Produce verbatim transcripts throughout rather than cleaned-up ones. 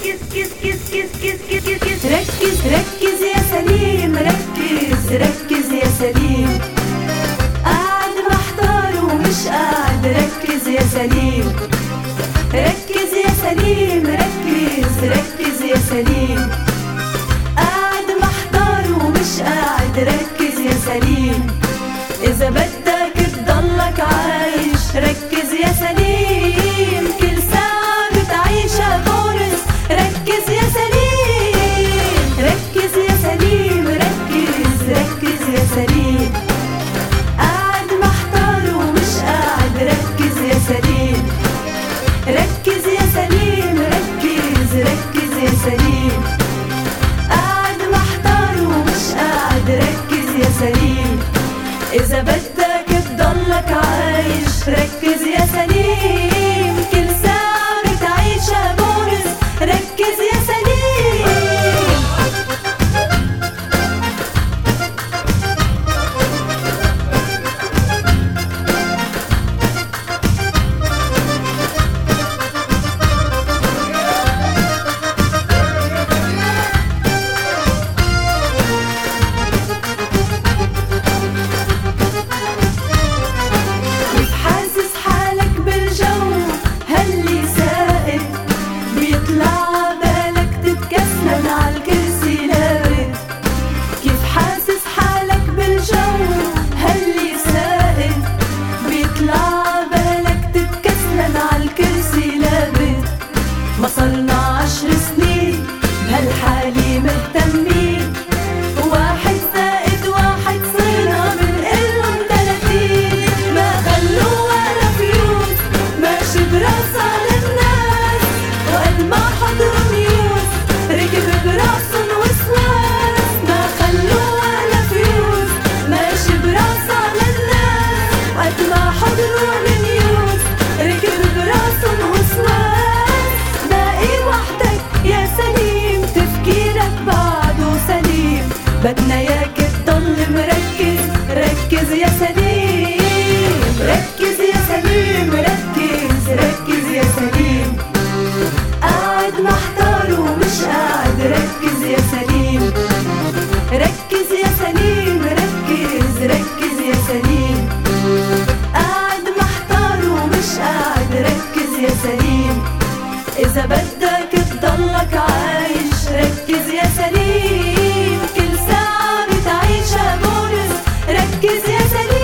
ركز ركز يا سليم، ركز ركز يا سليم، قاعد محتار ومش قاعد. ركز يا سليم، ركز يا سليم، ركز ركز يا سليم، قاعد محتار ومش قاعد. ركز يا سليم، إذا بدك تضلك عايش. ركز يا سليم، كل ساعة بتعيشها بونس. ركز يا سليم، ركز يا سليم، ركز ركز يا سليم، قاعد محتار ومش قاعد. ركز يا سليم، ركز يا سليم، ركز ركز يا سليم، قاعد محتار ومش قاعد. ركز يا سليم، إذا بدك تضلك عايش. ركز يا سليم، كل ساعة بتعيشها بونس. ركز يا سليم. ما صرنا عشر سنين بهالحالي مهتمين، واحد زائد واحد صرنا بنقلن تلاتين. ما خلوا ولا فيوز ماشي براسها للناس، وقد ما حضروا نيوز ركب براسن وسواس. ما خلوا ولا فيوز ماشي براسها للناس، وقد ما حضروا نيوز ركب براسن وسواس. بدنا ياك تضل مركز. ركز يا سليم، ركز يا سليم، ركز ركز يا سليم، قاعد محتار ومش قاعد. ركز يا سليم، ركز يا سليم، ركز ركز يا سليم، قاعد محتار ومش قاعد. ركز يا سليم، إذا بدك تضلك عايش. ركز يا سليم، كل ساعة بتعيشها بونس. ركز يا سليم.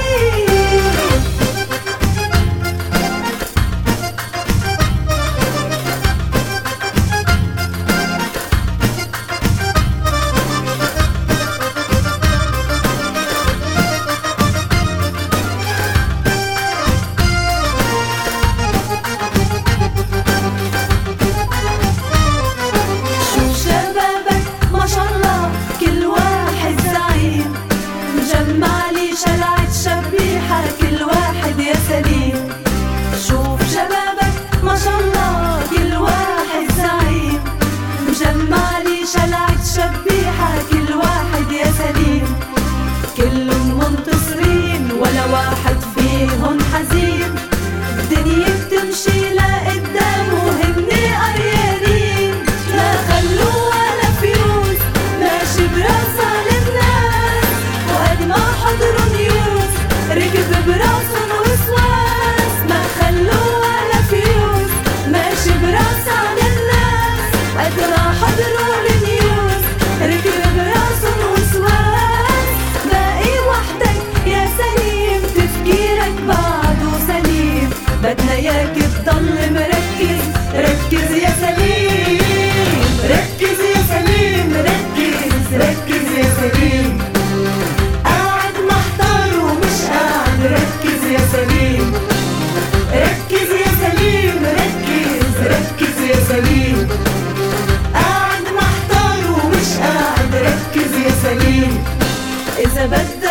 شلعت شبيحة كل واحد يا سليم. شوف شبابك ما شاء الله كل واحد زعيم. مجمعلي شلعت شبيحة كل واحد يا سليم. كلهم منتصرين ولا واحد فيهم حزين. الدنيا بتمشي لقدام وهني قريانين. ما خلوا ولا فيوز ماشي براسها للناس، وقد ما حضروا نيوز ركب براسن وسواس. ما خلوا ولا فيوز ماشي براسها للناس، وقد ما حضروا النيوز ركب براسن وسواس. باقي وحدك يا سليم، تفكيرك بعده سليم. بدنا ياك تضل مركز. ركز يا سليم، ركز يا سليم، ركز ركز يا سليم، قاعد محتار ومش قاعد. ركز يا سليم، ركز يا سليم، ركز ركز يا سليم، قاعد محتار ومش قاعد. ركز يا سليم، إذا بدك